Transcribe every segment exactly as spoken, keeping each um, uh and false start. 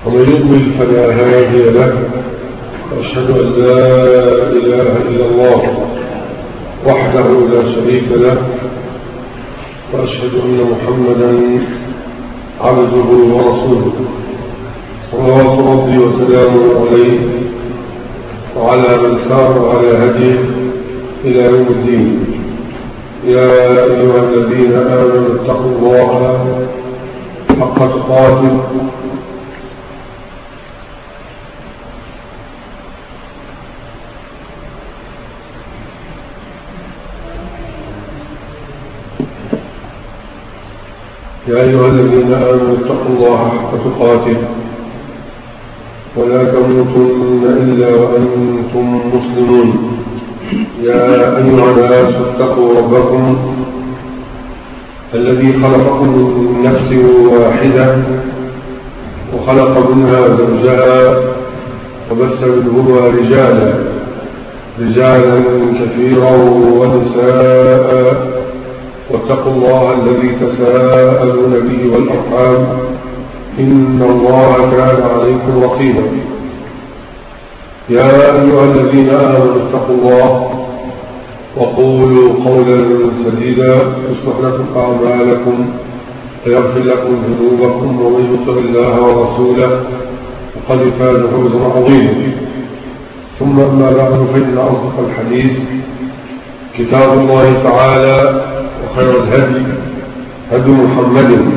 ومن يضلل فلا هادي له. وأشهد أن لا إله إلا الله وحده لا شريك له، وأشهد أن محمدا عبده ورسوله صلوات ربي وسلامه عليه وعلى من سار على هديه إلى يوم الدين. يا أيها الذين آمنوا اتقوا الله حق تقاته يا أيها الذين آمنوا اتقوا الله حق تقاته ولا تموتن إلا وأنتم مسلمون. يا أيها الناس اتقوا ربكم الذي خلقكم من نفس واحدة وخلق منها زوجها وبث منهما رجالا رجالا كثيرا ونساء، واتقوا الله الذي تساءلون به والأرحام إن الله كان عليكم رقيبا. يا أيها الذين آمنوا اتقوا الله وقولوا قولا سديدا يصلح لكم أعمالكم ويغفر لكم ذنوبكم، ومن يطع الله ورسوله فقد فاز فوزا عظيما. ثم أما بعد، فإن أصدق الحديث كتاب الله تعالى، وخير الهدي هدي محمد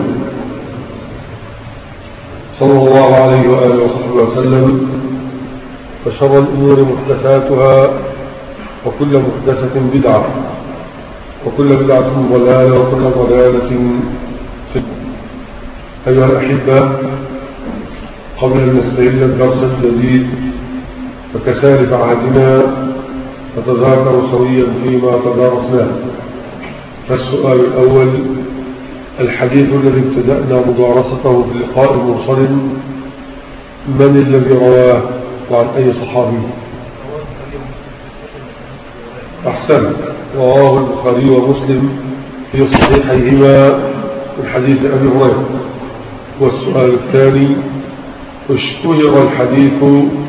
صلى الله عليه وآله وصحبه وسلم، وشر الأمور محدثاتها، وكل محدثة بدعة، وكل بدعة ضلالة، وكل ضلالة في. أيها الأحبة، قبل أن نستهل الدرس الجديد فكسالف عهدنا نتذاكر سويا فيما تدارسناه. فالسؤال الأول: الحديث الذي ابتدأنا مدارسته في اللقاء المرسل من الذي رواه وعن أي صحابي؟ أحسن، رواه البخاري ومسلم في صحيحيهما من حديث أبي هريرة. والسؤال الثاني: اشتهر الحديث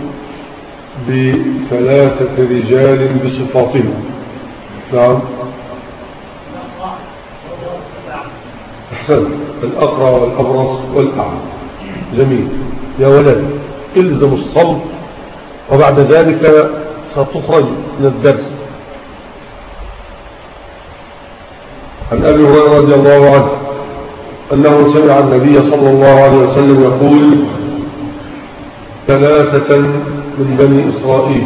بثلاثة رجال بصفاتهم. نعم، أحسن، الأقرع والأبرص والأعمى. جميل يا ولد، الزم الصمت وبعد ذلك ستخرج من الدرس. عن أبي هريرة رضي الله عنه أنه سمع النبي صلى الله عليه وسلم يقول: ثلاثة من بني إسرائيل.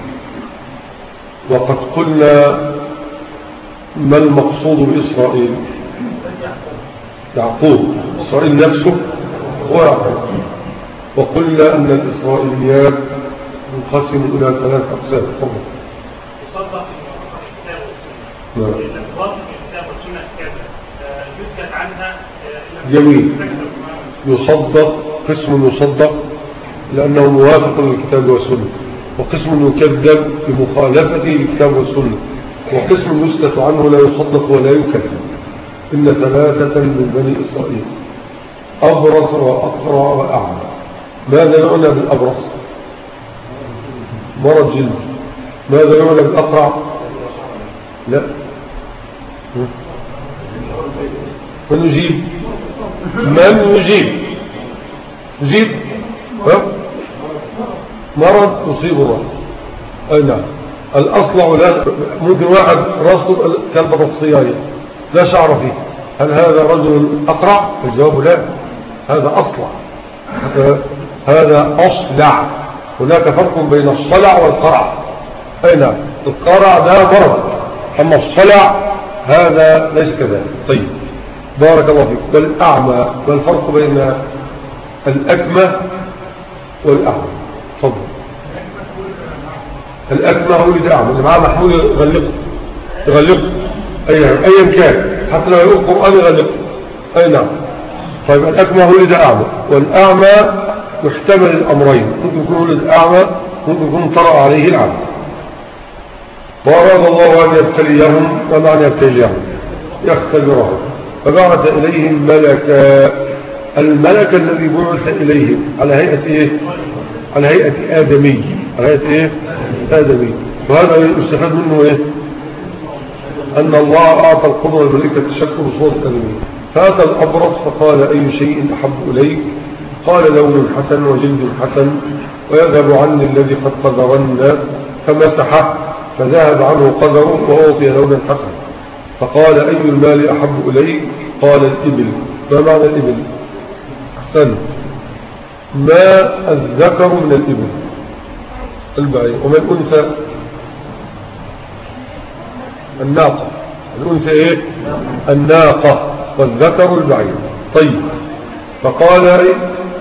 وقد قلنا ما المقصود بإسرائيل؟ يعقوب. إسرائيل نفسه هو يعقوب. وقلنا أن الإسرائيليات منقسم إلى ثلاث أقسام. تفضل. يصدق نعم. الكتاب والسنة يسكت عنها. جميل. يصدق، قسم يصدق لأنه موافق للكتاب والسنة، وقسم يكذب بمخالفته للكتاب والسنة، وقسم يسكت عنه لا يصدق ولا يكذب. إن ثلاثة من بني إسرائيل: أبرص وأقرع وأعمى. ماذا يعنى بالأبرص؟ مرض جلد. ماذا يعنى بالأقرع؟ لا. من يجيب؟ من يجيب؟ يجيب؟ ها؟ مرض يصيب الرأس. أي نعم. الأصلع لا، ممكن واحد راسه كالبطاطسية لا شعر فيه، هل هذا رجل أقرع؟ الجواب لا، هذا أصلع. هذا أصلع. هناك فرق بين الصلع والقرع. أي نعم، القرع ده مرض، أما الصلع هذا ليس كذلك. طيب، بارك الله فيك. والأعمى، ما الفرق بين الأكمة والأعمى؟ تفضل. الأكمة هو اللي أعمى، اللي معاه محمول يغلقه يغلقه أيا أيا كان، حتى لو يقول القرآن يغلقه. أي نعم. طيب، الأكمة هو اللي أعمى، والأعمى يحتمل الأمرين، ممكن يكون ولد أعمى، ممكن يكون طرأ عليه العمى. وأراد الله أن يبتليهم، ومعنى يبتليهم يختبرهم، فبعث إليهم ملكا الملك الذي بعث إليهم على هيئة إيه؟ على هيئة آدمي، على هيئة إيه؟ آدمي. وهذا يستفاد منه إيه؟ أن الله أعطى القدرة للملائكة تشكل صوت آدمي. فأتى الأبرص فقال أي شيء أحب إليك؟ قال لون حسن وجلد حسن ويذهب عني الذي قد قدرنا، فمسحه فذهب عنه قدره وأعطي لونا حسن. فقال أي المال أحب إليك؟ قال الإبل. ما معنى الإبل؟ أحسن. ما الذكر من الإبل؟ البعير. وما الأنثى؟ الناقة. الأنثى إيه؟ الناقة. والذكر البعير. طيب. فقال إيه؟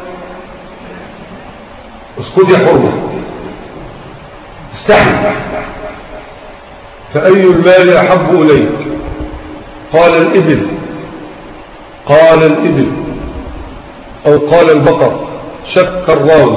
اسكت يا حرمة، استحي. فأي المال أحب إليك؟ قال الإبل. قال الإبل أو قال البقر، شك الراوي.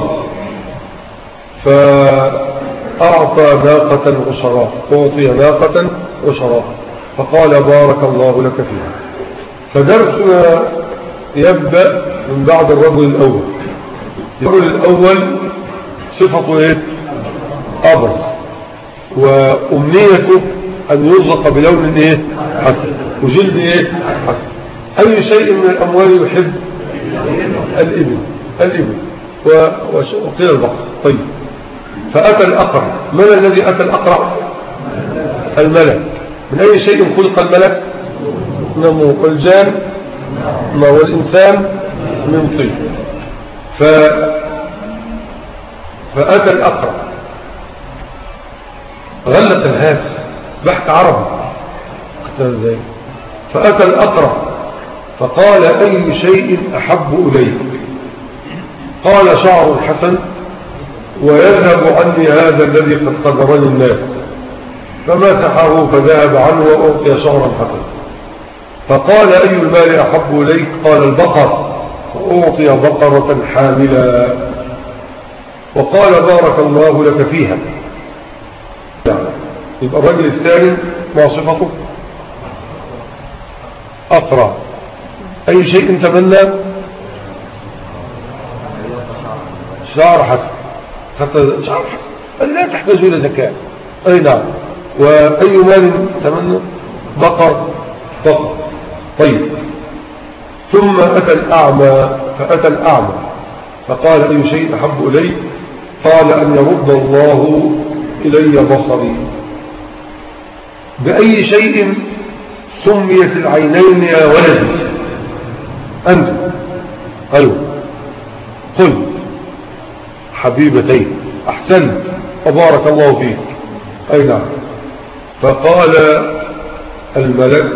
فأعطى ناقة عشراء، أعطي ناقة عشراء. فقال بارك الله لك فيها. فدرسنا يبدأ من بعد الرجل الأول. الرجل الأول صفته إيه؟ أبرز، وأمنيته أن يرزق بلون إيه؟ حسن، وجلد إيه؟ حسن. أي شيء من الأموال يحب؟ الإبل. الإبل وقيل البقر. طيب. فأتى الأقرع. من الذي أتى الأقرع؟ الملك. من أي شيء خلق الملك؟ نمو. والجان ما هو الإنسان من طين. ف... فأتى الأقرع غلة الهاتف، بحث عربي. فأتى الأقرع فقال أي شيء أحب إليك؟ قال شعر حسن ويذهب عني هذا الذي قد قدرني الناس. فمسحه فذهب عنه وأعطي شعرا حسنا. فقال أي المال أحب إليك؟ قال البقر. فأعطي بقرة حاملا. وقال بارك الله لك فيها. يبقى الرجل الثاني ما صفته؟ أقرأ. أي شيء تمنى؟ شعر حسن. حتى شعر حسن لا تحتاج إلى ذكاء. أي نعم. وأي مال تمنى؟ بقر. بقر. طيب. ثم أتى الأعمى. فأتى الأعمى فقال أي شيء أحب إلي؟ قال أن يرد الله إلي بصري. بأي شيء سميت العينين يا ولدي؟ أنت. قالوا قل حبيبتين. أحسنت وبارك الله فيك. أي نعم. فقال الملك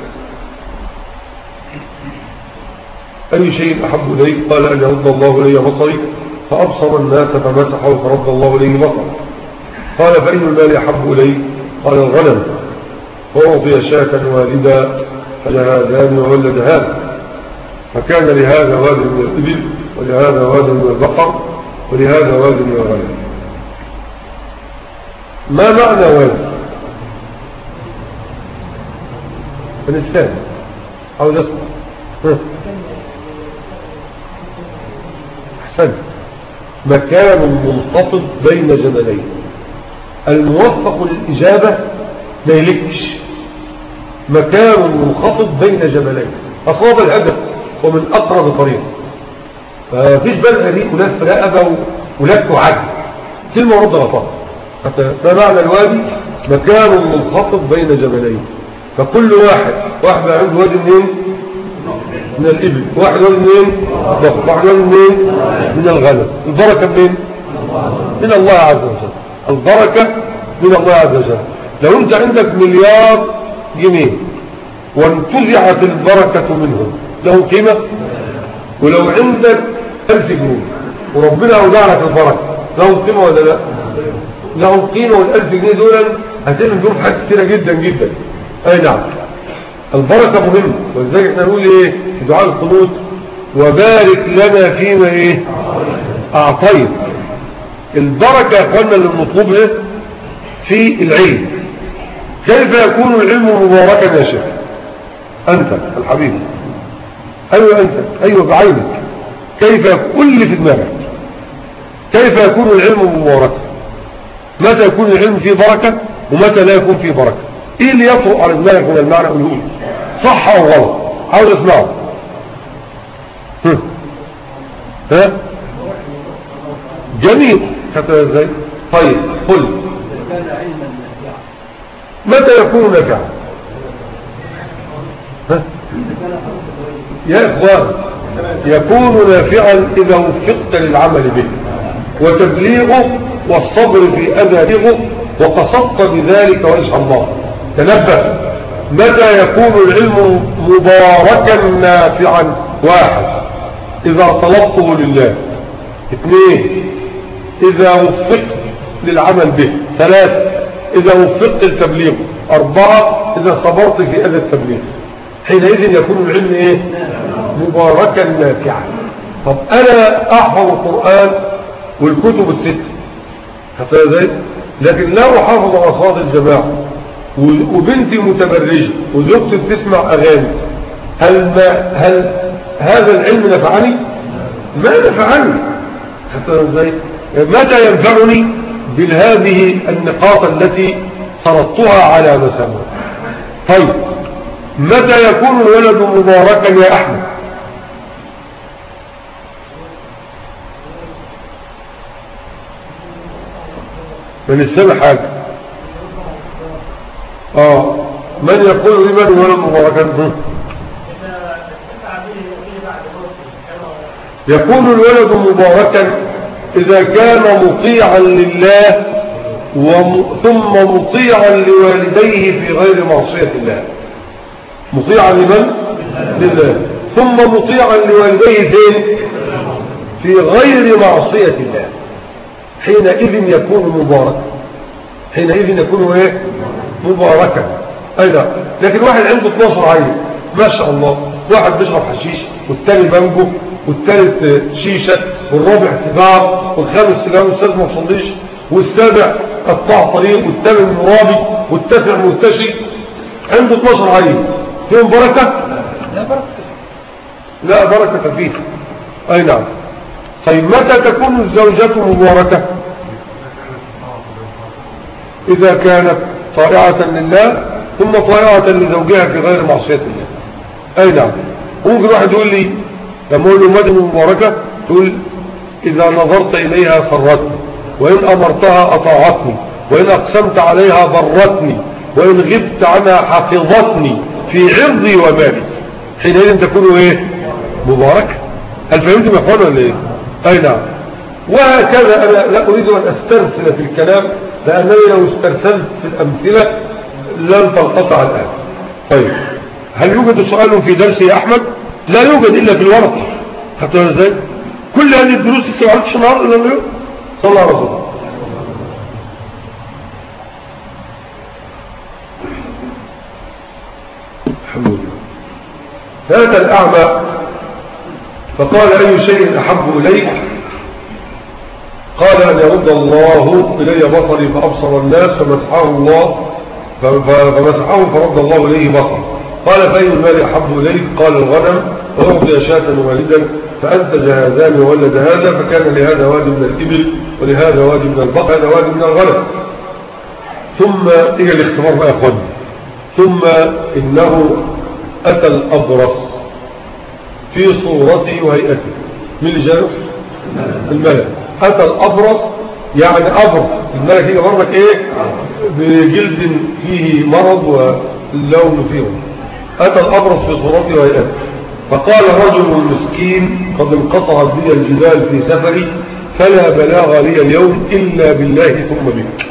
أي شيء أحب إليك؟ قال أن يرد الله إلي بصري. فأبصر الناس فمسحوا فرد الله إليه بصري. قال فأي المال أحب إليك؟ قال الغنم. فأعطي شاة والدا فجهادان وولد هذا. فكان لهذا واد من الإبل ولهذا واد من البقر ولهذا واد من الغنم. ما معنى واد؟ الإنسان أو نسمع. أحسن. مكان منخفض بين جبلين. الموفق للإجابة لا يلكش. مكان منخفض بين جبلين أصاب الهدف ومن أقرب طريق. ففيش بلغة ليك ولف رقبة ولك عدل كلمة ورد غطاء. حتى ما معنى الوادي؟ مكان منخفض بين جبلين. فكل واحد واحد عنده وادي منين؟ من الإبل. واحد وادي منين؟ واحد وادي منين؟ من الغنم. البركة منين؟ من الله عز وجل. البركة من الله عز وجل. لو انت عندك مليار جنيه وانتزعت البركة منهم له قيمة؟ ولو عندك ألف جنيه وربنا أودع لك البركة له قيمة ولا لا؟ له قيمة. والألف جنيه دول هتعمل بهم حاجات كتيرة جدا جدا. أي نعم. البركة مهمة. ولذلك احنا نقول ايه في دعاء القنوت؟ وبارك لنا فيما ايه أعطيت. البركة يا اخوانا اللي المطلوب ايه في العلم. كيف يكون العلم مباركا يا شيخ؟ أنت الحبيب أيوة أنت، أيوة بعينك. كيف كل في دماغك كيف يكون العلم مباركا؟ متى يكون العلم فيه بركة ومتى لا يكون فيه بركة؟ ايه اللي يطرق على دماغك من المعنى والقول صح او غلط؟ عاوز اسمعه. ها جميل. حتى ازاي؟ طيب قل متى يكون نافعا؟ ها يا اخوان، يكون نافعا اذا وفقت للعمل به وتبليغه والصبر في أذى وقصدت بذلك وجه الله. تنبه، متى يكون العلم مباركا نافعا؟ واحد، إذا طلبته لله. اثنين، إذا وفقت للعمل به. ثلاثة، إذا وفقت للتبليغ. أربعة، إذا صبرت في أذى التبليغ. حينئذ يكون العلم إيه؟ مباركا نافعا. طب أنا أحفظ القرآن والكتب الست حتى ذلك، لكن لا أحافظ على صلاة الجماعة، وبنتي متبرجة وزوجتي بتسمع أغاني، هل, ما هل هذا العلم نفعني؟ ما نفعني. حتى ذلك متى ينفعني؟ بهذه النقاط التي سردتها على مسامع. طيب متى يكون الولد مباركا يا أحمد؟ من السنة حاجة. اه من يقول لمن الولد مباركا؟ يكون الولد مباركا إذا كان مطيعا لله وم... ثم مطيعا لوالديه في غير معصية الله. مطيعا لمن؟ لله. ثم مطيعا لوالديه فين؟ في غير معصية الله. حينئذ يكون مباركا. حينئذ يكون ايه؟ مباركا. ايضا لكن واحد عنده اتناشر عيل ما شاء الله، واحد بيشرب حشيش والتاني بانجو والثالث شيشة والرابع سيجار والخامس سيجار والسادس ما وصليش والسابع قطاع طريق والثامن مرابي والتاسع مرتشي، عنده اتناشر عيل فيهم بركة؟ لا بركة، لا بركة فيه. اي نعم. طيب متى تكون الزوجة مباركة؟ إذا كانت طائعة لله ثم طائعة لزوجها في غير معصية الله. أي نعم. ممكن واحد يقول لي لما أقول له متى مباركة، تقول إذا نظرت إليها سرتني، وإن أمرتها أطاعتني، وإن أقسمت عليها برتني، وإن غبت عنها حفظتني في عرضي ومالي. حينئذ تكون إيه؟ مباركة. هل فهمتم يا أخوان ولا إيه؟ أي نعم. وهكذا أنا لا أريد أن أسترسل في الكلام، لأنني لو استرسلت في الأمثلة لن تنقطع الآن. طيب هل يوجد سؤال في درس يا أحمد؟ لا يوجد إلا في الورق. حتى ازاي؟ كل هذه الدروس استوعبتش النهار إلا اليوم. صلى الله عليه وسلم. الحمد لله. هذا الأعمى فقال أي شيء أحب إليك؟ قال أن يرد الله إلي بصري فأبصر الناس، فمسحه الله فمسحه فرد الله إليه بصر. قال فأي المال أحب إليك؟ قال الغنم. وأعطي شاة والدا فأنتج هذان وولد هذا، فكان لهذا وادي من الإبل ولهذا وادي من البقر، هذا وادي من الغنم. ثم إلى الاختبار بقى يا أخواني. ثم إنه أتى الأبرص في صورته وهيئته. من اللي جاله؟ الملك. أتى الأبرص يعني أبرص. الملك هي برضك إيه؟ بجلد فيه مرض واللون فيه. أتى الأبرص في صورته وهيئته فقال رجل مسكين قد انقطعت بي الجبال في سفري فلا بلاغ لي اليوم إلا بالله ثم بك.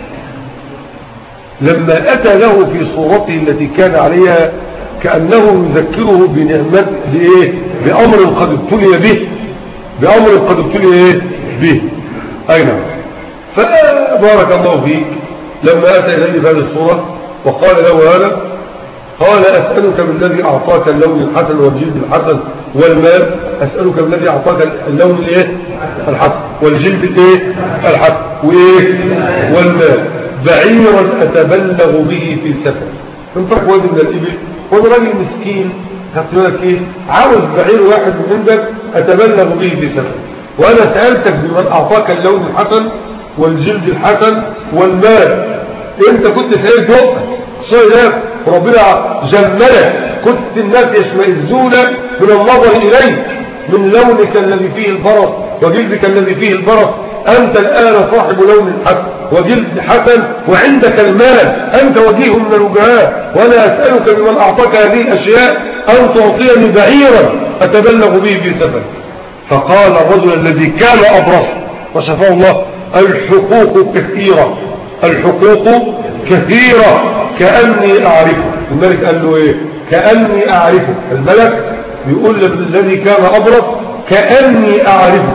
لما أتى له في صورته التي كان عليها كأنه يذكره بنعمة بإيه؟ بأمر قد ابتلي به، بأمر قد ابتلي إيه؟ به. أي نعم. فبارك الله فيك لما أتى إليه بهذه الصورة وقال له هذا، قال أسألك بالذي أعطاك اللون الحسن والجلد الحسن والمال، أسألك بالذي أعطاك اللون الإيه؟ الحسن والجلد الإيه؟ الحسن وإيه؟ والمال، بعيرا أتبلغ به في سفر. انطلق وادي من الإبل، وانا راجل مسكين خدت بالك ايه؟ عاوز بعير واحد من عندك اتبلغ به في سفر، وانا سألتك بمن اعطاك اللون الحسن والجلد الحسن والمال. انت كنت سألت وقت صيدك وربنا جملك، كنت الناس يشمئزون من النظر اليك من لونك الذي فيه البرص وجلدك الذي فيه البرص. انت الان صاحب لون حسن وجلد حسن وعندك المال، انت وجيه من الوجهاء، وانا اسألك بمن اعطاك هذه الاشياء ان تعطيني بعيرا اتبلغ به في سفر. فقال الرجل الذي كان ابرص وشفاه الله: الحقوق كثيرة، الحقوق كثيرة كأني أعرفه. الملك قال له إيه؟ كأني أعرفه. الملك بيقول للذي كان أبرص: كأني أعرفه.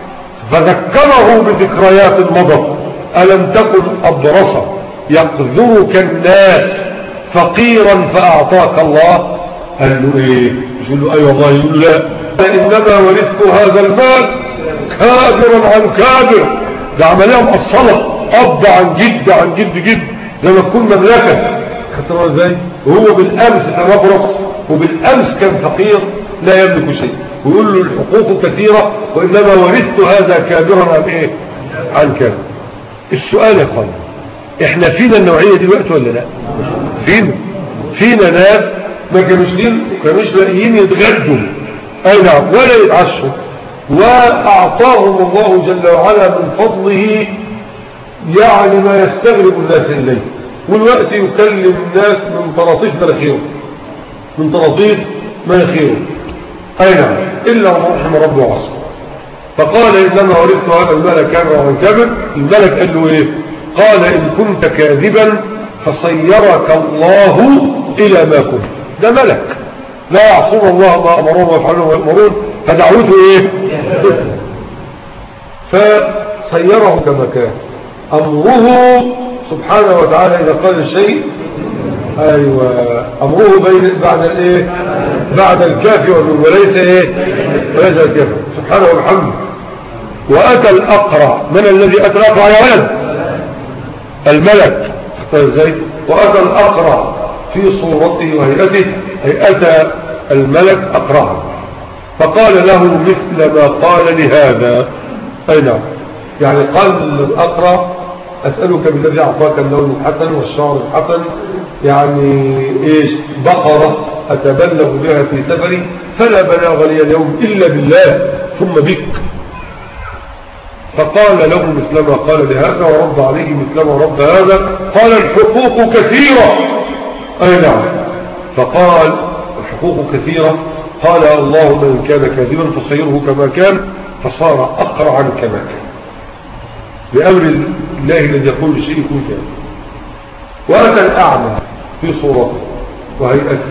فذكره بذكريات مضت: ألم تكن أبرص يقذرك الناس فقيرا فأعطاك الله؟ قال له إيه؟ يقول له: أي والله. يقول له: لا، إنما ورثت هذا المال كابرا عن كابر. ده عملية مؤصلة، أب عن جد عن جد جد، زي ما تكون مملكة. خدتوا ازاي؟ وهو بالأمس كان أبرص وبالأمس كان فقير لا يملك شيء، ويقول له: الحقوق كثيرة وإنما ورثت هذا كابرا عن إيه؟ عن كابر. السؤال يا اخوان، احنا فينا النوعية دي الوقت ولا لا؟ فينا فينا ناس ما كانوش كانوش لاقيين يتغدوا، اي نعم، ولا يتعشوا، وأعطاهم الله جل وعلا من فضله يعني ما يستغرب الناس إليه، والوقت يكلم الناس من طراطيف مناخيره، من طراطيف مناخيره، أي نعم، إلا من رحم ربه وعصر. فقال: إنما ورثت هذا الملك كابر عن كابر. الملك قال له إيه؟ قال: إن كنت كاذبا فصيرك الله إلى ما كنت. ده ملك لا يعصون الله ما أمرون ويفعلون ويأمرون، فدعوته إيه؟ فصيره كما كان. أمره سبحانه وتعالى إذا قال الشيء، أيوة، أمره بين بعد الإيه؟ بعد الكاف والنون، وليس إيه؟ وليس الكاف. سبحانه وبحمده. وأتى الأقرع. من الذي أتى الأقرع يا ولد؟ الملك. ازاي؟ وأتى الأقرع في صورته وهيئته، أي أتى الملك أقرعا، فقال له مثل ما قال لهذا. أي نعم، يعني قال الأقرع: أسألك بالذي أعطاك اللون الحسن والشعر الحسن، يعني إيش؟ بقرة أتبلغ بها في سفري، فلا بلاغ لي اليوم إلا بالله ثم بك. فقال له مثل ما قال لهذا، ورد عليه مثل ما رد هذا. قال: الحقوق كثيرة. أي نعم. فقال: الحقوق كثيرة. قال: اللهم إن كان كاذبا فصيره كما كان، فصار أقرعا كما كان، بأمر الله الذي يقول الشيء يكون كان. وأتى الأعمى في صورته وهيئته،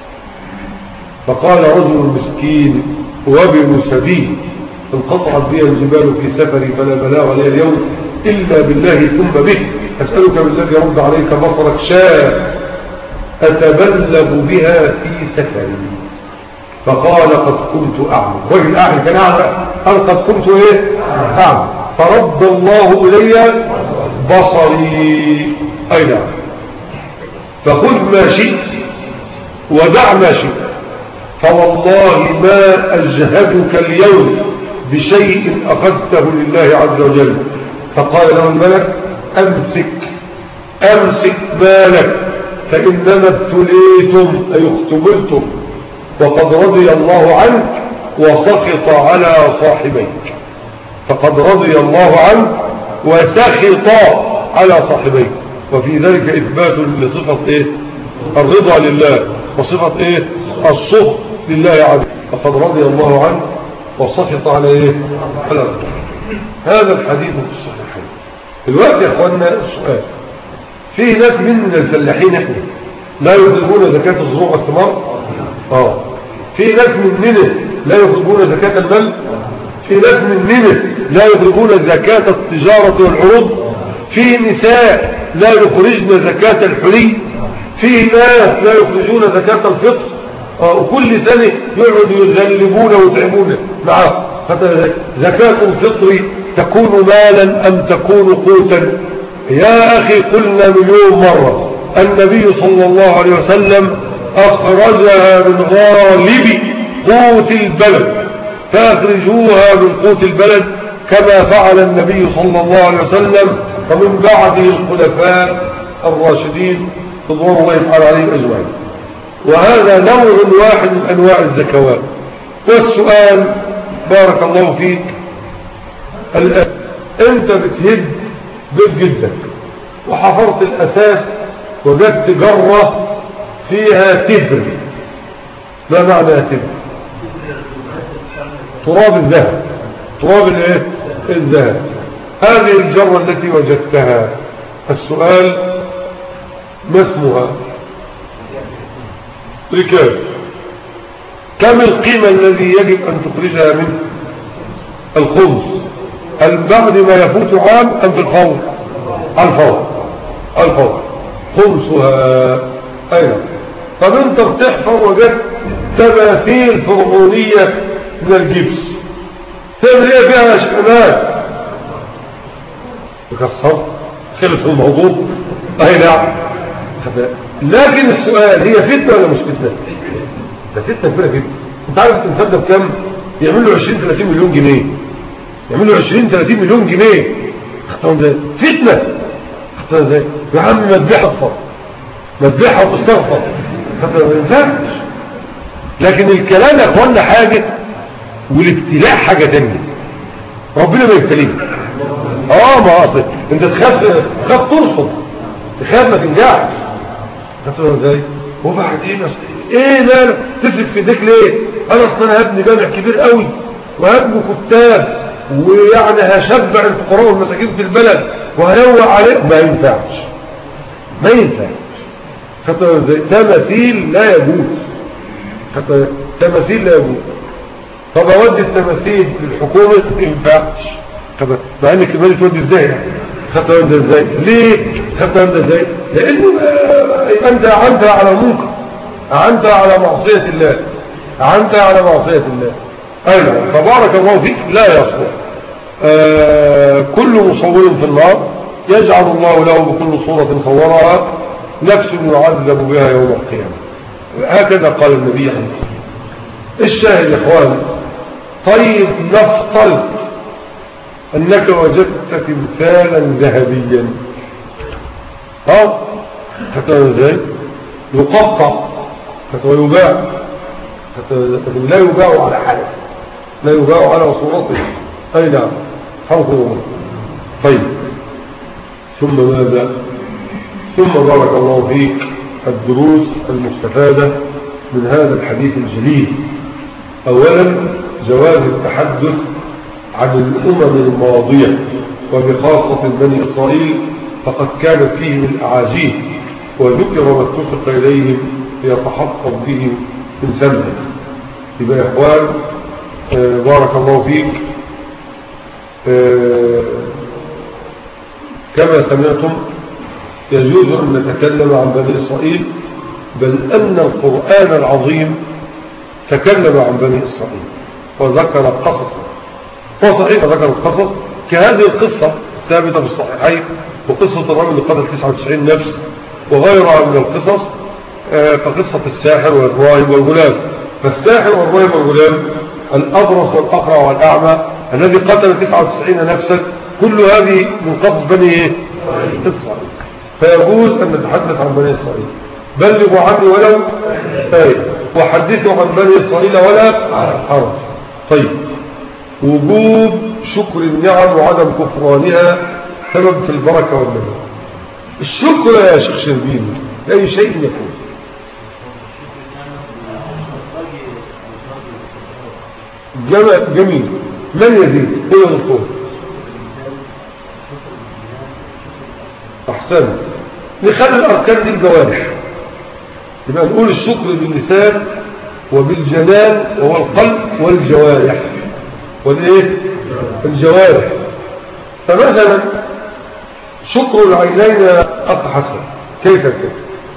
فقال: رجل مسكين وابن سبيل انقطعت بي الجبال في سفري، فلا بلاغ لي اليوم إلا بالله ثم به. أسألك بالذي يرد عليك بصرك شاة أتبلغ بها في سفري. فقال: قد كنت أعمى. رجل أعمى كان أعمى، قال: قد كنت إيه؟ أعمى. فرد الله إلي بصري. أي نعم. فخذ ما شئت ودع ما شئت، فوالله ما أجهدك اليوم بشيء أخذته لله عز وجل. فقال له الملك: أمسك أمسك مالك، فإنما ابتليتم أي اختبرتم، وقد رضي الله عنك وسخط على صاحبيك. فقد رضي الله عنك وسخط على صاحبيك. وفي ذلك إثبات لصفة إيه؟ الرضا لله، وصفة إيه؟ السخط لله عز وجل. فقد رضي الله عنك وسخط على إيه؟ على هذا الحديث في الصحيحين. الوقت يا أخوانا السؤال: في ناس من الفلاحين احنا لا يخرجون زكاة الزروع والثمار؟ اه. في ناس مننا لا يخرجون زكاة المال؟ في ناس مننا لا يخرجون زكاة التجارة والعروض؟ في نساء لا يخرجن زكاة الحلي؟ في ناس لا يخرجون زكاة الفطر؟ اه. وكل سنة يقعدوا يغلبون ويتعبون معه. زكاة الفطر تكون مالا أم تكون قوتا؟ يا أخي قلنا مليون مرة: النبي صلى الله عليه وسلم أخرجها من غالب قوت البلد فأخرجوها من قوت البلد كما فعل النبي صلى الله عليه وسلم ومن بعده الخلفاء الراشدين رضوان الله تعالى عليهم أجمعين. وهذا نوع واحد من أنواع الزكوات. والسؤال بارك الله فيك الآن، أنت بتهد بيت جدك وحفرت الأساس وجدت جرة فيها تبر. ما معنى تبر؟ تراب الذهب. تراب الايه؟ الذهب. هذه الجرة التي وجدتها، السؤال ما اسمها؟ ركاب. كم القيمة الذي يجب أن تخرجها منه؟ الخمس. بعد ما يفوت عام أم في الفور؟ الفور. الفور خمسها. أين؟ طب أنت بتحفر وجدت تماثيل فرعونية من الجبس، تعمل ايه فيها يا شباب؟ تكسر خلف الموضوع. اي نعم. لكن السؤال، هي فتنة ولا مش فتنة؟ ده فتنة كبيرة جدا. انت عارف التمثال ده بكام؟ يعمل له عشرين ثلاثين مليون جنيه. يعمل له عشرين ثلاثين مليون جنيه. اختاروا ازاي؟ فتنة. اختاروا ازاي؟ يا عم مذبحة الفرق، مذبحة وتستغفر. ما ينفعش. لكن الكلام يا اخوانا حاجة والابتلاء حاجة تانية. ربنا ما يبتليك. اه ما اصل انت تخاف تخاف ترصد، تخاف ما تنجحش. هتقول ازاي؟ وبعدين ايه لا تفرق في ايديك ليه؟ انا اصلا انا هبني جامع كبير قوي وهبني كتاب ويعني هشبع الفقراء والمساكين في البلد وهنوع عليه. ما ينفعش ما ينفعش. هتقول ازاي؟ تماثيل لا يجوز. حتى تماثيل لا يجوز. طب اودي التماثيل للحكومة ما ينفعش. مع ان كمان تودي ازاي يعني؟ خدت انت ازاي؟ ليه خدت انت ازاي؟ لانه انت اعنت على منكر، اعنت على معصية الله، اعنت على معصية الله. ايضا تبارك الله فيك لا يصلح. آه كل مصور في النار يجعل الله له بكل صورة صورها نفس يعذب بها يوم القيامة. هكذا قال النبي عليه الصلاة والسلام. الشاهد يا اخوان، طيب نفترض انك وجدت تمثالا ذهبيا، ها فتقول ازاي؟ يقطع ويباع، لا يباع على حاله، لا يباع على صورته. اي نعم حرفه. طيب ثم ماذا؟ ثم بارك الله فيك الدروس المستفادة من هذا الحديث الجليل. اولا جواز التحدث عن الامم الماضية وبخاصة بني اسرائيل، فقد كانت فيهم الاعاجيب وذكر ما اتفق اليهم ليتحقق به من سنة. يبقى يا اخوان آه بارك الله فيك، آه كما سمعتم يجوز ان نتكلم عن بني اسرائيل، بل ان القرآن العظيم تكلم عن بني اسرائيل وذكر قصصا. وصحيح ذكر القصص كهذه القصة ثابتة في الصحيحين، وقصة الرجل اللي قتل تسعة وتسعين نفس وغيرها من القصص، آه كقصة الساحر والراهب والغلام. فالساحر والراهب والغلام، الأبرص والأقرع والأعمى الذي قتل تسعة وتسعين نفسا، كل هذه من قصص بني إسرائيل. فيجوز أن نتحدث عن بني إسرائيل. بلغوا عني ولو آية وحدثوا عن بني إسرائيل ولا حرج. طيب وجوب شكر النعم وعدم كفرانها سبب في البركة والنعمة. الشكر يا شيخ شربين أي شيء يكون. جميل. من يزيد؟ قل يا دكتور. أحسن. نخلي الأركان دي الجوارح، يبقى نقول الشكر باللسان وبالجنان وهو القلب والجوارح والايه الجوارح. فمثلا شكر العينين أخ حسن، كيف كيف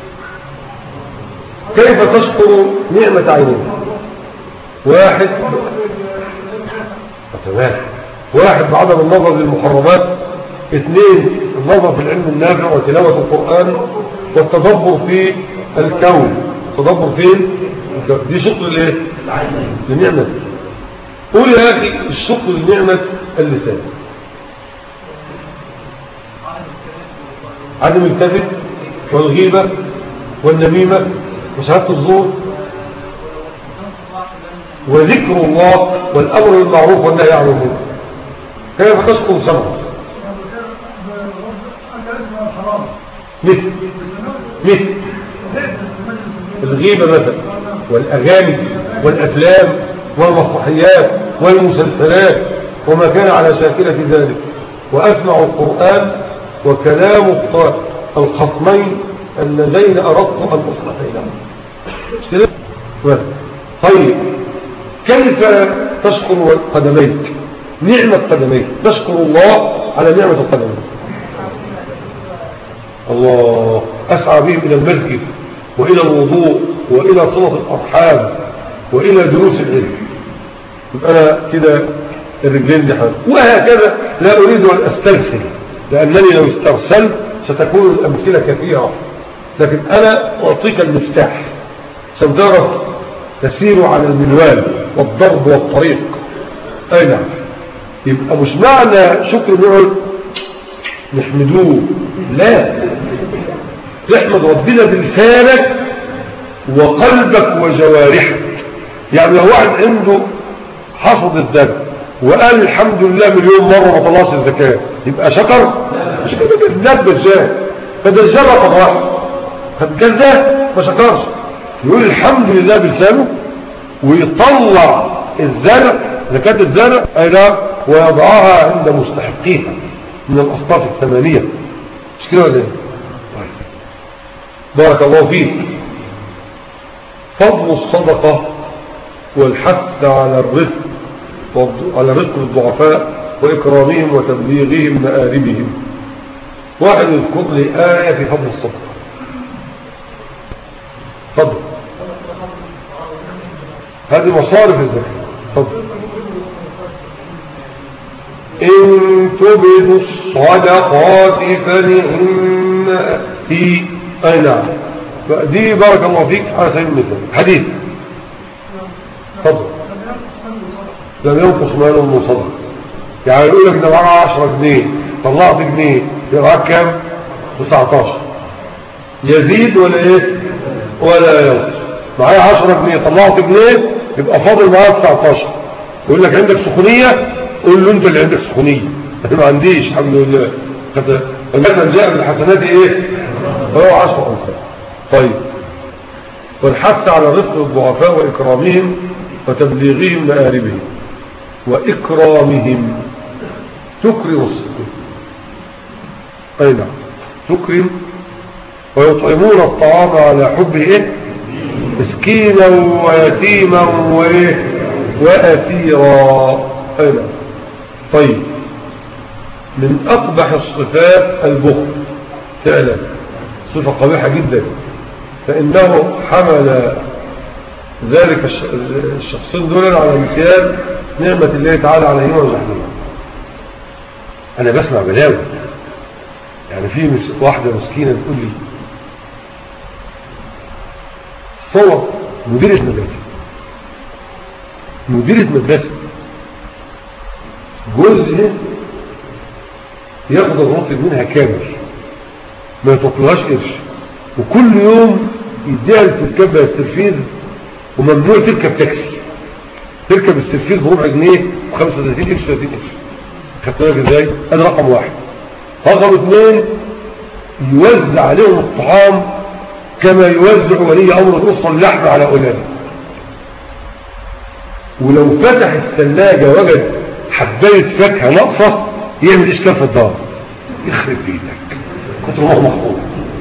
كيف تشكر نعمة عينين؟ واحد تمام، واحد بعدم النظر للمحرمات، اثنين النظر في العلم النافع وتلاوة القرآن والتدبر في الكون تدبر فين؟ دي شكر ليه؟ لنعمة. قول يا أخي الشكر لنعمة اللسان. عدم الكذب والغيبة والنميمة وشهادة الزور وذكر الله والأمر بالمعروف والنهي عن المنكر. كيف تشكر سمعه؟ مثل مثل الغيبة مثلا والأغاني والأفلام والمسرحيات والمسلسلات وما كان على شاكلة ذلك، وأسمع القرآن وكلام الخصمين اللذين أردت أن أصلح بينهم. طيب كيف تشكر قدميك؟ نعمة قدميك، تشكر الله على نعمة القدمين. الله أسعى بهم إلى المسجد وإلى الوضوء وإلى صلة الأرحام وإلى دروس العلم. أنا كده الرجلين دي حاجة، وهكذا لا أريد أن أسترسل، لأنني لو استرسلت ستكون الأمثلة كثيرة، لكن أنا أعطيك المفتاح ستعرف تسير على المنوال والضرب والطريق. أي نعم. يبقى مش معنى شكر نقول نحمدوه، لا، تحمد ربنا بلسانك وقلبك وجوارحك. يعني لو واحد عنده حصد الذنب وقال الحمد لله مليون مرة ما طلعش الزكاة، يبقى شكر؟ مش كده الذنب ازاي؟ فده الجرة قد واحد فالجزاء ما شكرش، يقول الحمد لله بلسانه ويطلع الزرع زكاة الزرع أيضا ويضعها عند مستحقيها من الأصناف الثمانية. مش كده ولا ايه؟ بارك الله فيك. فضل الصدقة والحث على الرزق على رزق الضعفاء وإكرامهم وتبليغهم مآربهم. واحد يذكر لي آية في فضل الصدقة. فضل هذه مصارف الزكاة. فضل إن تبدوا الصدقات فنعم هي. أي نعم. دي بارك الله فيك على سبيل المثال حديث. فضل لم ينقص ماله من صدقة. يعني يقول لك ده معاه عشرة جنيه طلعت جنيه يبقى كام؟ تسعتاشر. يزيد ولا ايه؟ ولا ينقص. معايا عشرة جنيه طلعت جنيه يبقى فاضل معاه تسعتاشر. يقول لك عندك سخونية؟ قول له انت اللي عندك سخونية، انا ما عنديش الحمد لله. فمن جاء بالحسنات ايه؟ فهو عشرة أمثال. طيب والحث على رزق الضعفاء وإكرامهم وتبليغهم مآربهم. وإكرامهم تكرم الصدق. أي نعم تكرم. ويطعمون الطعام على حبه إيه؟ مسكينا ويتيما وإيه؟ وأسيرا. أي نعم. طيب من أقبح الصفات البخل فعلا، صفة قبيحة جدا، فإنه حمل ذلك الشخصين دول على مثال نعمة الله تعالى عليهما وزحمهما. أنا بسمع بلاوي، يعني في واحدة مسكينة تقول لي صور مديرة مدرسة مديرة مدرسة جوزها ياخد الراتب منها كامل ما يطلقلهاش قرش، وكل يوم يديها التركب السرفيز، وممنوع تركب تاكسي، تركب السرفيز بربع جنيه وخمسة وثلاثين قرش ثلاثين قرش. خدت بالك ازاي؟ هذا رقم واحد. رقم اثنين يوزع عليهم الطعام كما يوزع ولي امر الاسره اللحم على اولاده. ولو فتح الثلاجه وجد حبايه فاكهه ناقصه يعمل اشكال في الدار، يخرب بيتك كتر ما هو مخبوط.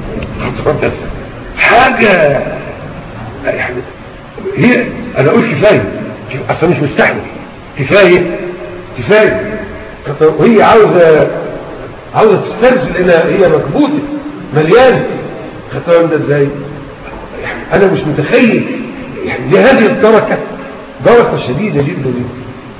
حاجه يعني هي انا اقول كفايه اصلا مش مستحمل، كفايه كفايه. وهي عاوزه عاوزه تسترسل لانها هي مكبوته مليانه. خدتها ده ازاي؟ يعني انا مش متخيل يعني هذه الدركه دركه شديده جدا جدا.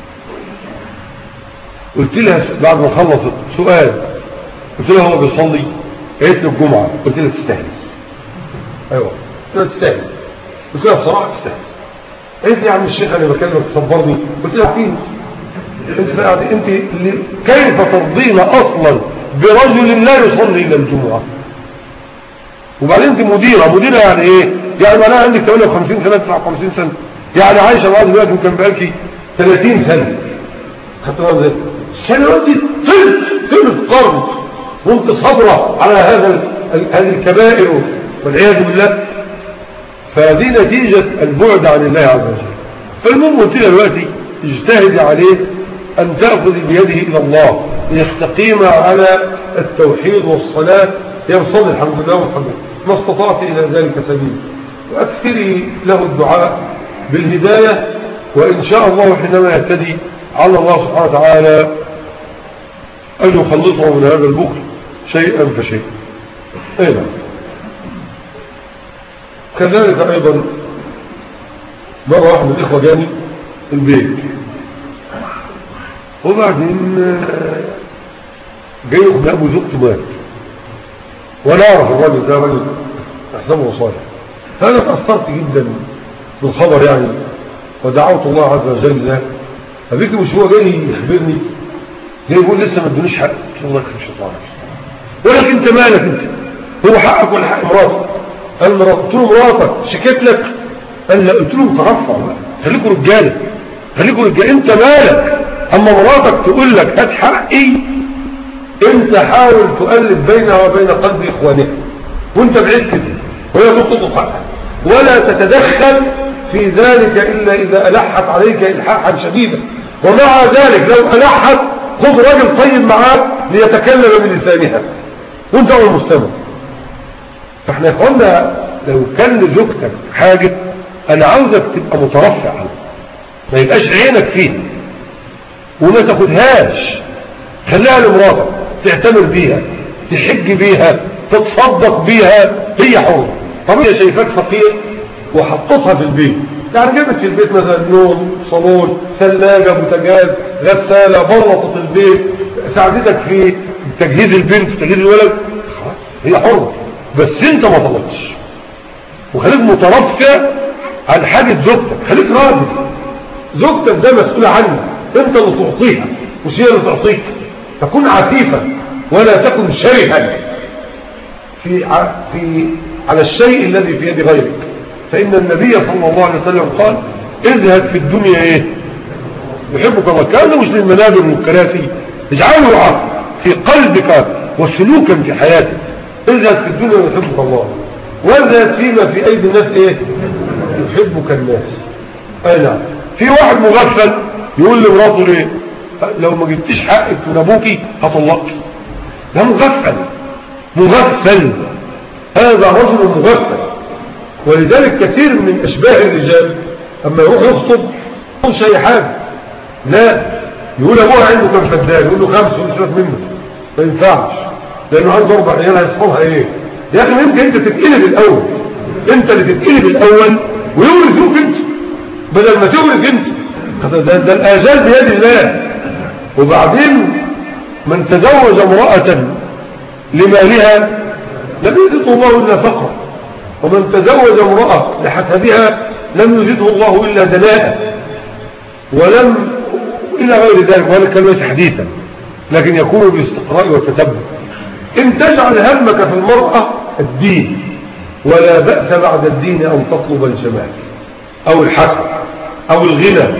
قلت لها بعد ما خلصت سؤال، قلت لها هو بيصلي؟ قالت له الجمعه. قلت لها تستاهل. ايوه قلت لها تستاهل. قلت لها بصراحه تستاهل. قالت لي يا عم الشيخ انا بكلمك تصبرني. قلت لها فين انت انت كيف ترضين اصلا برجل لا يصلي الا الجمعه؟ وبعدين انت مديره مديره يعني ايه؟ يعني انا عندك ثمانية وخمسين سنه تسعة وخمسين سنه، يعني عايشه معايا دلوقتي وكان بقالكي ثلاثين سنه. خدت بالك ازاي؟ السنوات دي ثلث ثلث قرن وانت صابره على هذا هذه الكبائر والعياذ بالله. فهذه نتيجه البعد عن الله عز وجل. فالمهم قلت لها دلوقتي اجتهدي عليه ان تاخذي بيده الى الله ليستقيم على التوحيد والصلاه، يصلي الحمد لله والحمد لله ما استطعت الى ذلك سبيل، واكثري له الدعاء بالهدايه، وان شاء الله حينما يهتدي على الله سبحانه وتعالى ان يخلصه من هذا البخل شيئا فشيئا. ايضا كذلك ايضا مره واحد من الاخوه جاني البيت، وبعدين جاي يخبر ابو زوجته مات، وانا اعرف الراجل ده راجل احسبه صالح. فانا تاثرت جدا بالخبر يعني، ودعوت الله عز وجل له. فبيك مش هو جاي يخبرني جاي يقول لسه ما ادونيش حق. قلت له الله يكرم الشيطان، ولكن انت مالك انت؟ هو حقك ولا حق مراتك؟ قال مراتك. قلت له مراتك شكيت لك؟ قال لا. قلت له ترفع بقى، خليكوا رجاله خليكوا رجاله، انت مالك؟ اما مراتك تقول لك هات حقي، انت حاول تؤلف بينها وبين قلب اخوانها وانت بعيد كده، وهي تطلب حقك، ولا تتدخل في ذلك الا اذا الحت عليك الحاحا شديدا. ومع ذلك لو الحت خذ راجل طيب معاك ليتكلم بلسانها وانت اول مستمع. فاحنا يا اخوانا لو كان لزوجتك حاجه انا عاوزك تبقى مترفع عنها، ما يبقاش عينك فيها وما تاخدهاش، خليها لمراتك تعتمر بيها، تحج بيها، تتصدق بيها، هي حرة. طب هي شايفاك فقير وحطتها في البيت، يعني جابت في البيت مثلا نوم، صالون، ثلاجه، بوتاجاز، غساله، بلطت البيت، ساعدتك في تجهيز البنت وتجهيز الولد، هي حرة. بس انت ما طلبتش، وخليك مترفع عن حاجه زوجتك، خليك راجل. زوجتك ده مسؤول عنك، انت اللي تعطيها مش هي اللي تعطيك. تكون عفيفا ولا تكن شرها في في على الشيء الذي في يد غيرك. فإن النبي صلى الله عليه وسلم قال اذهب في الدنيا ايه يحبك الله. كان مش للمنابر والكراسي، اجعله في قلبك وسلوكا في حياتك. اذهب في الدنيا يحبك الله، واذهب فيما في ايدي الناس ايه يحبك الناس. اي نعم. في واحد مغفل يقول لمراته ليه لو ما جبتيش حقك من ابوكي هطلقك. ده مغفل مغفل، هذا رجل مغفل. ولذلك كثير من اشباه الرجال اما يروح يخطب مش اي حاجه، لا يقول ابوها عنده كم فدان، يقول له خمسه ويصرف منه، ما ينفعش لانه عنده اربع عيال هيصحبها ايه يا اخي؟ يمكن انت تتقلب الاول، انت اللي تتقلب الاول ويورثوك انت بدل ما تورث انت. ده, ده الاجال بيد الله. وبعدين من تزوج امرأة لمالها لم يزده الله الا فقرا، ومن تزوج امرأة لحسبها لم يزده الله الا دناء، ولم الى غير ذلك. وهذا كلمة حديثا لكن يكون بالاستقراء والتتبع. ان تجعل همك في المرأة الدين، ولا بأس بعد الدين ان تطلب الجمال او الحسن او الغنى،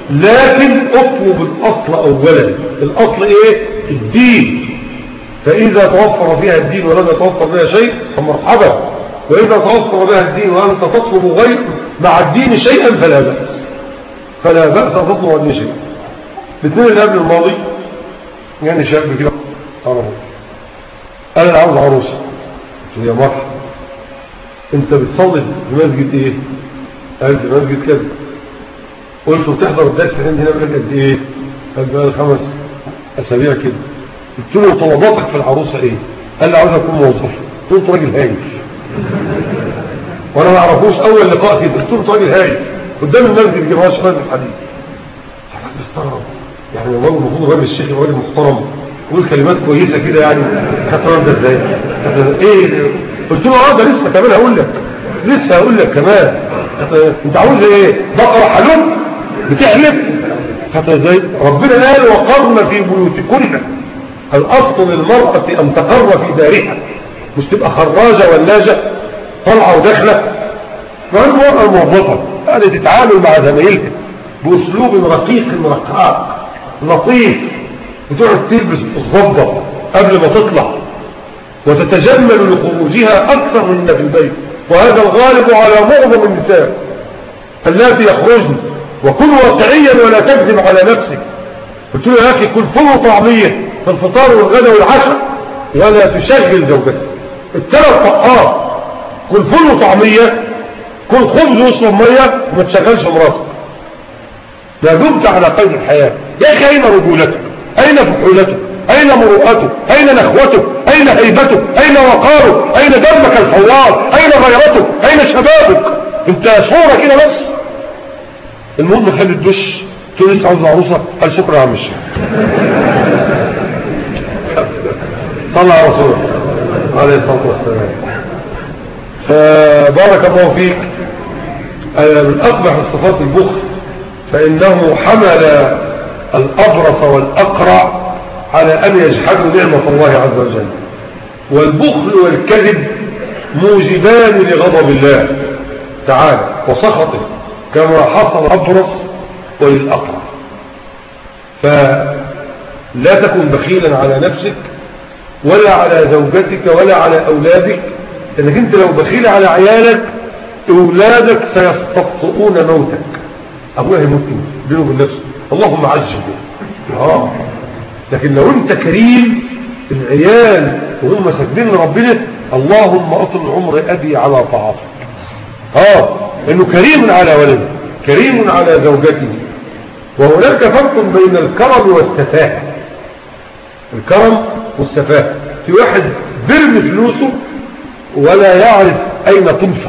لكن اطلب الاصل اولا. الاصل ايه؟ الدين. فاذا توفر فيها الدين ولم يتوفر بها شيء فمرحبا، واذا توفر بها الدين وانت تطلب غير مع الدين شيئا فلا بأس، فلا بأس ان تطلب عن شيء. الاثنين اللي قبل الماضي يعني شاب كده عربي قال انا عاوز عروسه. قلت له يا مرحبا، انت بتصلي في مسجد ايه؟ قال في مسجد كذا. قلت له تحضر الدرس عندي هنا بقى قد ايه؟ قال بقى خمس اسابيع كده. قلت له طلباتك في العروسه ايه؟ قال لي عاوز اكون موظف. قلت له راجل هايف وانا ما اعرفوش اول لقاء كده. قلت له راجل هايف قدام المسجد جماعه شباب الحديث. استغرب يعني والله المفروض راجل الشيخ راجل محترم يقول كلمات كويسه كده، يعني خطران ده ازاي؟ ايه؟ قلت له اه ده لسه كمان هقول لك، لسه هقول لك كمان. انت عاوز ايه؟ بقرة حلوب بتحلب؟ ازاي؟ ربنا قال وقرن في بيوتكن. الاصل للمرأة ان تقر في دارها، مش تبقى خراجة ولاجة طالعة وداخلة. فالمرأة الموظفة يعني تتعامل مع زمايلها باسلوب رقيق رقاق لطيف، بتقعد تلبس الضبط قبل ما تطلع، وتتجمل لخروجها اكثر من في البيت. وهذا الغالب على معظم النساء اللاتي يخرجن. وكن واقعيا ولا تكذب على نفسك. قلت له يا اخي كل فول وطعميه في الفطار والغداء والعشاء ولا تشغل زوجتك. الثلاث طقات كل فول وطعميه، كل خبز واشرب ميه، وما تشغلش مراتك. لا دمت على قيد الحياه. يا اخي اين رجولتك؟ اين فحولتك؟ اين مروءته؟ اين نخوته؟ اين هيبته؟ اين وقاره؟ اين دمك الحوار؟ اين غيرته؟ اين شبابك؟ انت صورة كده بس. المهم خلي الدش تقول لسه عاوز العروسه، قال شكرا يا عم الشيخ. صلى على رسوله عليه الصلاه والسلام. فبارك الله فيك. من اقبح الصفات البخل، فانه حمل الابرص والاقرع على ان يجحدوا نعمه الله عز وجل. والبخل والكذب موجبان لغضب الله تعالى وسخطه، كما حصل أبرص وللأقرع. فلا تكن بخيلا على نفسك ولا على زوجتك ولا على أولادك، لأنك أنت لو بخيل على عيالك أولادك سيستبطئون موتك. أبوه يموتني بينه وبين نفسه، اللهم عجل به. آه. لكن لو أنت كريم العيال وهم ساجدين لربنا، اللهم أطل عمر أبي على طاعتك. آه إنه كريم على ولده، كريم على زوجته. وهناك فرق بين الكرم والسفاهة. الكرم والسفاهة، في واحد برم فلوسه ولا يعرف أين تنفق،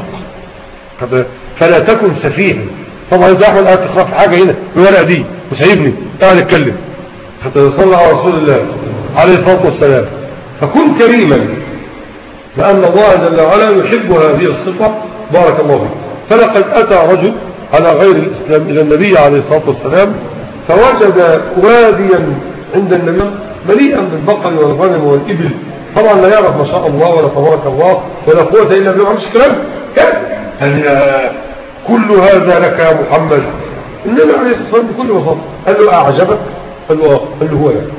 فلا تكن سفيها. طبعا إذا أحمد قاعد تقرأ في حاجة هنا الورقة دي وسايبني قاعد أتكلم، حتى يصلى على رسول الله عليه الصلاة والسلام. فكن كريما، لأن الله جل وعلا يحب هذه الصفة. بارك الله فيك. فلقد أتى رجل على غير الإسلام إلى النبي عليه الصلاة والسلام، فوجد واديا عند النبي مليئا بالبقر والغنم والإبل. طبعا لا يعرف ما شاء الله ولا تبارك الله ولا قوة إلا بالله. مش كلام هل كل هذا لك يا محمد؟ النبي عليه الصلاة والسلام بكل بساطة قال له أعجبك؟ قال له آه. قال له هو لا.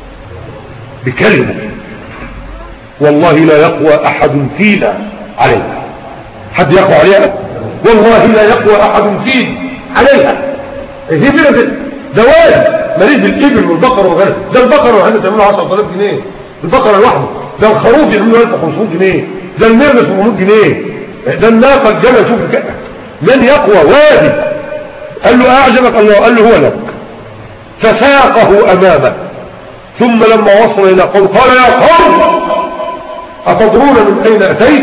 بكلمة والله لا يقوى أحد فينا عليها. حد يقوى عليها؟ والله لا يقوى أحد فينا عليها. دي بلد دواد مريض بالإبل والبقر والغنم. ده البقر والغنم تعمله عشرة آلاف جنيه البقرة لوحده، ده الخروف يعمله ألف وخمسمائة جنيه، ده المرمى سبعمائة جنيه، ده الناقة الجمل. شوف كده من يقوى وادي. قال له أعجبك الله؟ قال له هو لك. فساقه أمامه. ثم لما وصل إلى قوم قال يا قوم أتدرون من أين أتيت؟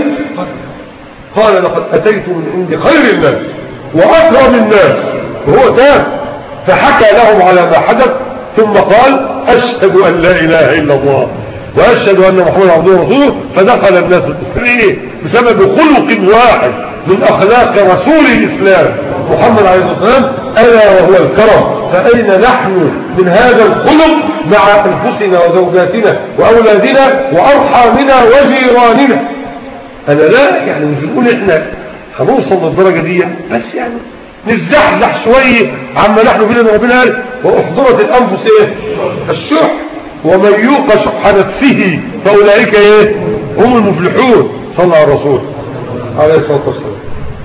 قال لقد أتيت من عند خير الناس وأكرم الناس. وهو تاب فحكى لهم على ما حدث، ثم قال أشهد أن لا إله إلا الله وأشهد أن محمد عبده ورسوله. فدخل الناس الإسلام بسبب خلق واحد من أخلاق رسول الإسلام محمد عليه الصلاة والسلام، ألا وهو الكرم. فأين نحن من هذا الخلق مع أنفسنا وزوجاتنا وأولادنا وأرحامنا وجيراننا؟ أنا لا يعني مش بنقول إحنا هنوصل للدرجة دي، بس يعني نزحزح شوية عما نحن فينا. ربنا قال وأحضرت الأنفس إيه؟ الشح، ومن يوق شح نفسه فأولئك إيه؟ هم المفلحون. صلى على الرسول عليه الصلاة والسلام.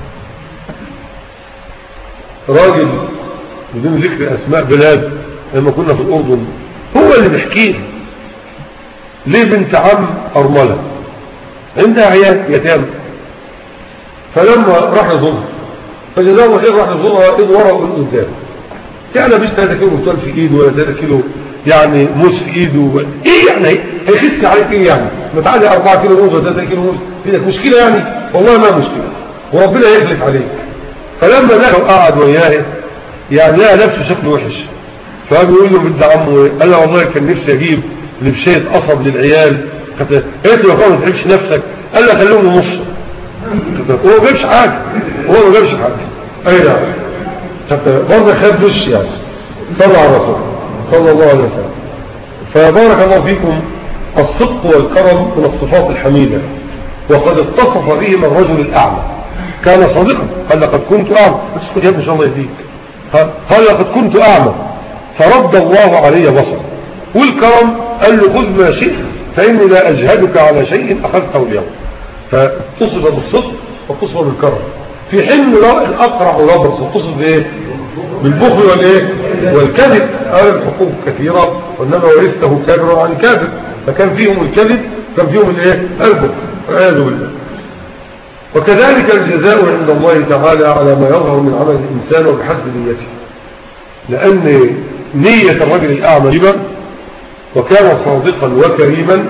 راجل بدون ذكر أسماء بلاد، لما كنا في الأردن هو اللي بيحكي ليه بنت عم أرملة عندها عيال يتامى، فلما راح يظلها فجزاه الله خير راح يظلها إذ ورا وإذ قدام. يعني مش ثلاثة كيلو بطال في إيده ولا ثلاثة كيلو يعني موس في إيده و... إيه يعني هيخس عليك إيه يعني؟ ما تعالي أربعة كيلو موس ولا ثلاثة كيلو موس في لك مشكلة يعني؟ والله ما مشكلة وربنا يخلف عليك. فلما ذاك قعد وياه يعني لقى نفسه شكله وحش، فقال يقول له بنت عمه قال له والله كان نفسي اجيب لبشية قصب للعيال. قالت له يا اخوان ما تحبش نفسك؟ قال له خليهم نص. هو ما جابش حاجه، هو ما جابش حاجه. اي نعم، حتى برضه خد وش يعني صلى على الرسول صلى الله عليه وسلم. فبارك الله فيكم. الصدق والكرم من الصفات الحميدة، وقد اتصف بهما الرجل الأعمى. كان صادقا، قال لقد كنت أعمى، اسكت يا ابن شاء الله يهديك، قال لقد كنت أعمى فرد الله علي بصر. والكرم قال له خذ ما شئت فإني لا أجهدك على شيء أخذته اليوم. فاتصف بالصدق واتصف بالكرم، في حين الأقرع والأبرص اتصف بإيه؟ بالبخل والإيه؟ والكذب. قال الحقوق كثيرة وإنما ورثته كابر عن كابر، فكان فيهم الكذب كان فيهم الإيه؟ البخل والعياذ بالله. وكذلك الجزاء عند الله تعالى على ما يظهر من عمل الإنسان وبحسب نيته، لأن نية الرجل الأعمى جبا وكان صادقا وكريما،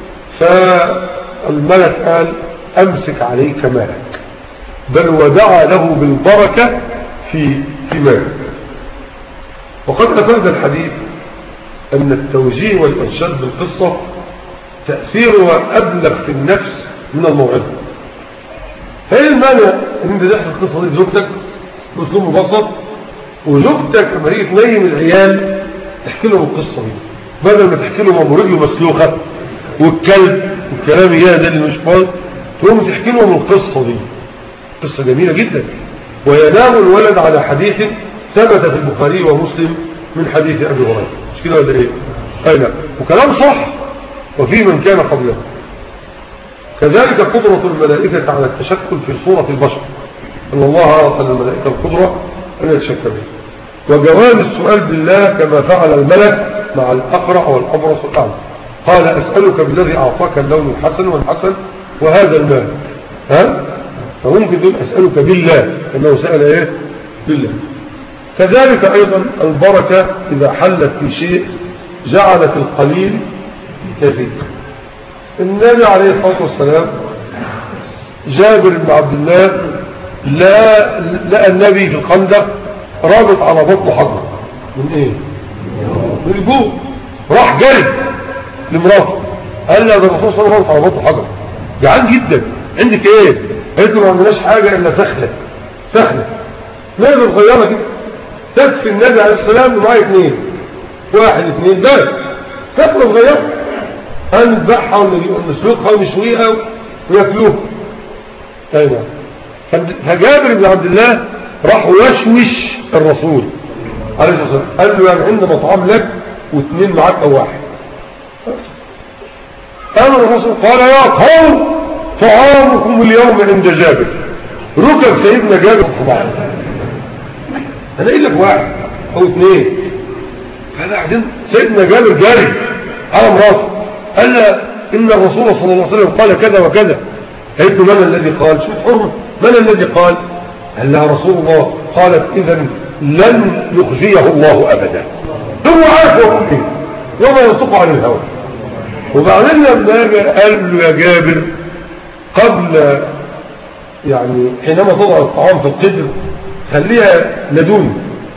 فالملك قال أمسك عليك مالك، بل ودعا له بالبركة في في مالك. وقد أفاد الحديث أن التوجيه والإرشاد بالقصة تأثيرها أبلغ في النفس من الموعظة. فإيه المانع أن أنت تحكي القصة دي لزوجتك بأسلوب مبسط، وزوجتك لما تيجي تنيم العيال تحكي لهم القصة دي، بدل ما تحكي لهم أبو رجله مسلوخة والكلب والكلام يا ده اللي مش فاضي، تقوم تحكي لهم القصة دي. قصة جميلة جدا. وينام الولد على حديث ثبت في البخاري ومسلم من حديث أبي هريرة، مش كده ولا إيه؟ أي نعم، وكلام صح. وفي من كان قبله كذلك قدرة الملائكة على التشكل في صورة البشر، أن الله أعطى للملائكة القدرة أن يتشكل به. وجواز السؤال بالله كما فعل الملك مع الأقرع والأبرص والأعمى، قال أسألك بالذي أعطاك اللون الحسن والحسن وهذا المال. ها؟ فممكن تقول أسألك بالله أنه سأل إيه؟ بالله. كذلك أيضا البركة إذا حلت في شيء جعلت القليل كثير. النبي عليه الصلاة والسلام جابر بن عبد الله لا لقى النبي في الخندق رابط على بطنه حجر من ايه؟ من الجوع. راح جري لمراته قال له ده الرسول صلى الله عليه وسلم رابط على بطنه حجر، جعان جدا، عندك ايه؟ قالت له ما عندناش حاجه الا سخله سخله نازل صغيره كده تكفي النبي عليه السلام ومعاه اثنين، واحد اثنين بس سخله صغيره، هنذبحها ونسلقها ونشويها وياكلوها. ايوه. فجابر بن عبد الله راح يشوش الرسول عليه الصلاه والسلام، قال له يعني عندنا مطعم لك واثنين معاك او واحد. قال الرسول قال يا قوم طعامكم اليوم عند جابر. ركب سيدنا جابر طبعا، انا قايل لك واحد او اثنين، فانا قاعدين سيدنا جابر جاري على مراته قال له ان الرسول صلى الله عليه وسلم قال كذا وكذا. قالت له من الذي قال؟ شوف حرمه، من الذي قال؟ قال لها رسول الله. قالت اذا لن يخزيه الله ابدا، هو عارف هو ايه وما ينطق عن الهوى. وبعدين لما قال له يا جابر قبل يعني حينما تضع الطعام في القدر خليها لدون،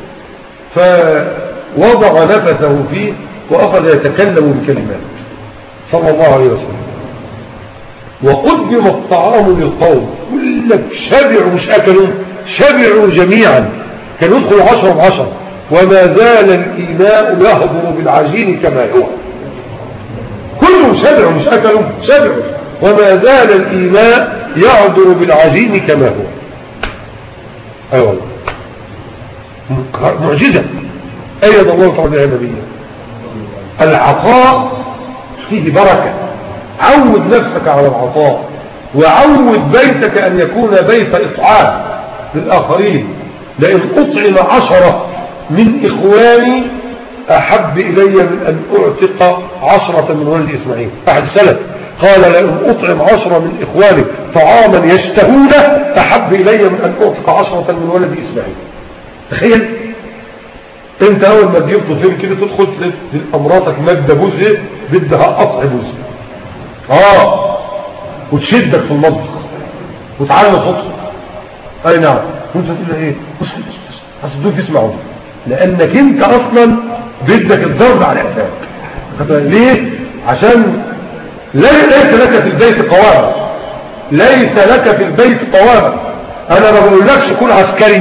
فوضع نفسه فيه واخذ يتكلم بكلمات صلى الله عليه وسلم. وقدم الطعام للقوم، يقول لك شبعوا مش اكلوا، شبعوا جميعا، كان يدخل عشرة بعشرة. وما زال الإناء يهضر بالعجين كما هو، كلهم شبعوا مش اكلوا، شبعوا. وما زال الإناء يهضر بالعجين كما هو. ايوه معجزة ايضا الله تعالى يا نبي. العطاء فيه بركة، عود نفسك على العطاء، وعود بيتك أن يكون بيت إطعام للآخرين. لأن أطعم عشرة من إخواني أحب إلي من أن أعتق عشرة من ولد إسماعيل. أحد السلف قال لأن أطعم عشرة من إخواني طعاما يشتهونه أحب إلي من أن أعتق عشرة من ولد إسماعيل. تخيل انت اول ما تجيب طفل كده تدخل لامراتك مادة بوزة بدها قطع بوزة اه وتشدك في المطبخ وتعلم صوتك. اي نعم، وانت تقول له ايه اسكت اسكت هصدوك تسمعوا، لانك انت اصلا بدك الضرب على قفاك. ليه؟ عشان ليس لك في البيت قوامة، ليس لك في البيت قوامة. انا ما بقولكش كن عسكري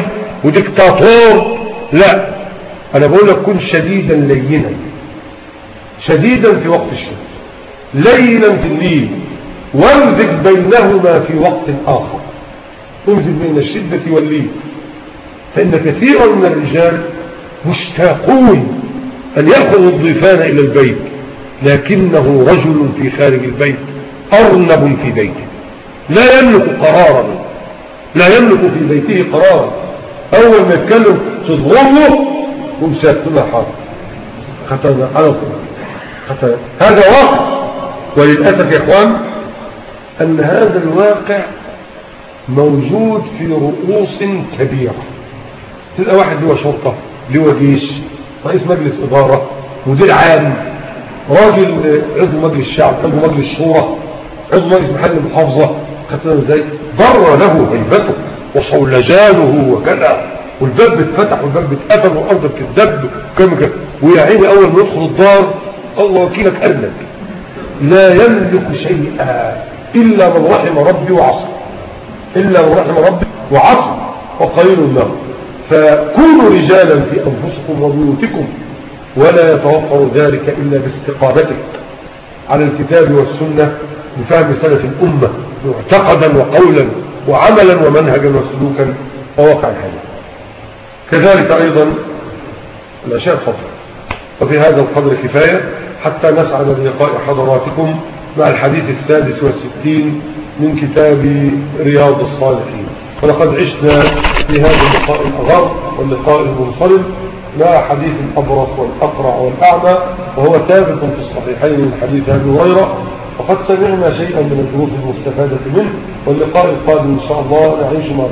وديكتاتور، لا، انا بقول لك كن شديدا لينا، شديدا في وقت الشمس، لينا في الليل، وامزج بينهما في وقت اخر، امزج بين الشدة والليل. فان كثيرا من الرجال مشتاقون ان يأخذوا الضيفان الى البيت، لكنه رجل في خارج البيت ارنب في بيته، لا يملك قرارا، لا يملك في بيته قرارا. اول ما يتكلم تضغمه ومساكتنا حاضر ختم على طول. هذا واقع، وللأسف يا اخوان ان هذا الواقع موجود في رؤوس كبيرة. تلقى واحد له شرطة، له جيش، رئيس مجلس إدارة، مدير عام، راجل عضو مجلس الشعب، عضو مجلس الشورى، عضو مجلس محل المحافظة، ختم ازاي ضر له هيبته وصولجانه وكذا، والباب اتفتح والباب اتقفل والارض بتدب وكم كده، ويا عيني اول ما يدخل الدار الله وكيلك قبلك لا يملك شيئا الا من رحم ربي وعصر، الا من رحم ربي وعصر وقليل له. فكونوا رجالا في انفسكم وبيوتكم، ولا يتوفر ذلك الا باستقامتك على الكتاب والسنه بفهم سلف الامه معتقدا وقولا وعملا ومنهجا وسلوكا وواقع الحياه. كذلك ايضا الاشياء الفضل، وفي هذا القدر كفايه حتى نسعد بلقاء حضراتكم مع الحديث السادس والستين من كتاب رياض الصالحين. ولقد عشنا في هذا اللقاء الأغر واللقاء المنصرم مع حديث الأبرص والأقرع والأعمى، وهو ثابت في الصحيحين من حديث أبي هريرة، وقد سمعنا شيئا من الدروس المستفادة منه. واللقاء القادم إن شاء الله نعيش مع